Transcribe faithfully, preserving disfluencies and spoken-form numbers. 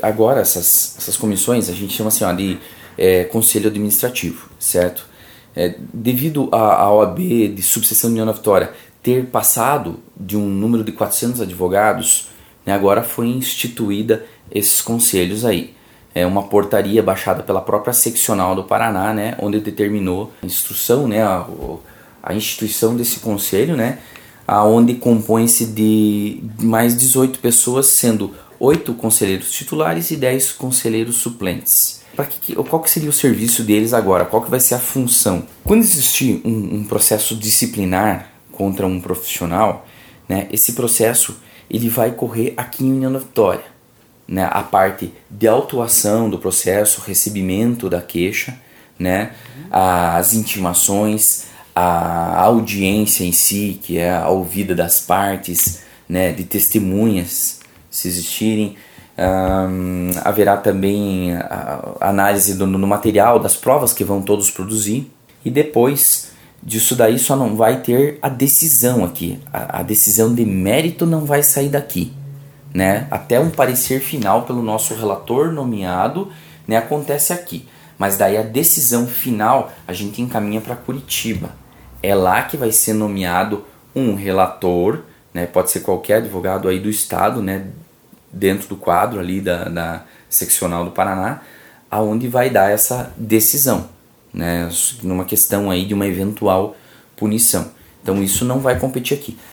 agora essas, essas comissões a gente chama assim, ó, de é, conselho administrativo, certo? É, devido à O A B de subseção de União da Vitória ter passado de um número de quatrocentos advogados, né, agora foi instituída esses conselhos aí. É uma portaria baixada pela própria seccional do Paraná, né, onde determinou a instrução, né, a, a instituição desse conselho, né, onde compõe-se de mais dezoito pessoas, sendo oito conselheiros titulares e dez conselheiros suplentes. Pra que, qual que seria o serviço deles agora? Qual que vai ser a função? Quando existir um, um processo disciplinar contra um profissional, né, esse processo ele vai correr aqui em União da Vitória, né, a parte de autuação do processo, recebimento da queixa, né, as intimações, a audiência em si, que é a ouvida das partes, né, de testemunhas, se existirem. Um, haverá também a, a análise do, no material, das provas que vão todos produzir, e depois disso daí só não vai ter a decisão aqui, a, a decisão de mérito não vai sair daqui, né? Até um parecer final pelo nosso relator nomeado, né, acontece aqui, mas daí a decisão final a gente encaminha para Curitiba, é lá que vai ser nomeado um relator, né, pode ser qualquer advogado aí do estado, né, dentro do quadro ali da, da seccional do Paraná, aonde vai dar essa decisão, né, numa questão aí de uma eventual punição. Então isso não vai competir aqui.